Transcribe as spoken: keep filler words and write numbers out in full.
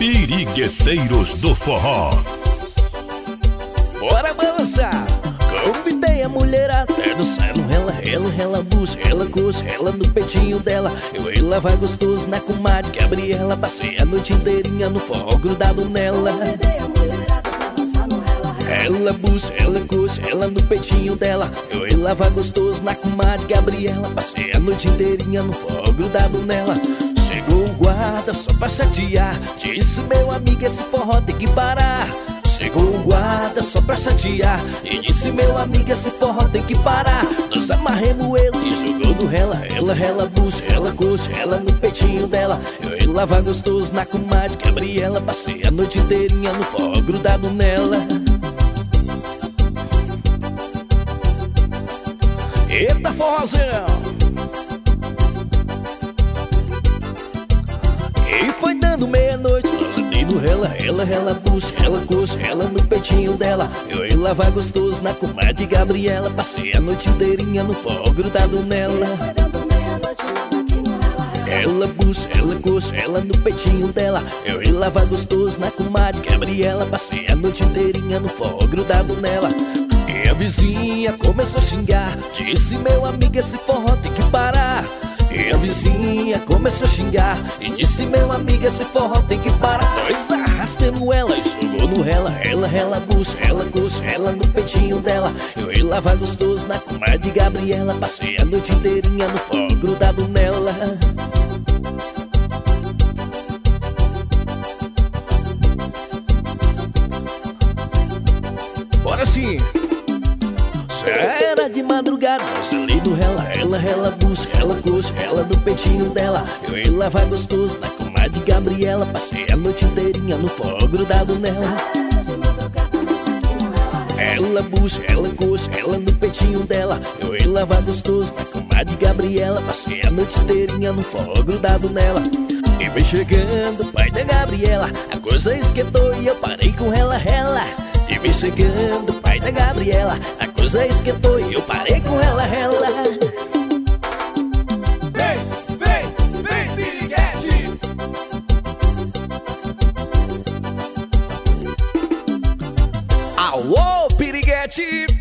Pirigueteiros do Forró. Bora balançar! Convidei a mulherada é dançando, ela, ela, ela bucha, ela coxa, ela no peitinho dela. Eu e lá vai gostoso na comadre Gabriela. Passei a noite inteirinha no forró grudado nela. Convidei a mulherada pra dançar no rela, rela. Ela bucha, ela coxa, ela no peitinho dela. Eu e lá vai gostoso na comadre Gabriela. Passei a noite inteirinha no forró grudado nela. Chegou o guarda só pra chatear, disse meu amigo esse forró tem que parar. Chegou o guarda só pra chatear e disse meu amigo esse forró tem que parar. Nós amarremos ele e jogou no rela. Ela, ela bucha, ela coxa, ela no peitinho dela. Eu e lava gostoso na comadre Gabriela. Passei a noite inteirinha no forró grudado nela. Eita forrozão! E foi dando meia-noite, nós ali no rela, ela, ela bucha, ela coxa, ela no peitinho dela. Eu e lava gostoso na comadre Gabriela. Passei a noite inteirinha no forró grudado nela. Foi dando meia-noite, nós aqui no rela, rela. Ela bucha, ela coxa, ela no peitinho dela. Eu e lava gostoso na comadre Gabriela. Passei a noite inteirinha no forró grudado nela. E a vizinha começou a xingar, disse meu amigo esse forró tem que parar. E a vizinha começou a xingar e disse meu amigo esse forró tem que parar. Nós arrastamos ela e jogou no rela. Ela, ela bucha, ela coxa, ela no peitinho dela. Eu e lava gostoso na comadre Gabriela. Passei a noite inteirinha no forró grudado nela. Bora sim! Já era de madrugada, nós ali no rela. Ela, ela bucha, ela coxa, ela no peitinho dela. Eu e lá vai gostoso na comadre Gabriela. Passei a noite inteirinha no forró grudado nela. Ela bucha, ela coxa, ela no peitinho dela. Eu e lá vai gostoso na comadre Gabriela. Passei a noite inteirinha no forró grudado nela. E vem chegando o pai da Gabriela, a coisa esquentou e eu parei com ela, ela. E vem chegando o pai da Gabriela, a coisa esquentou e eu parei com ela, ela. Vem, vem, vem, piriguete! Alô, piriguete!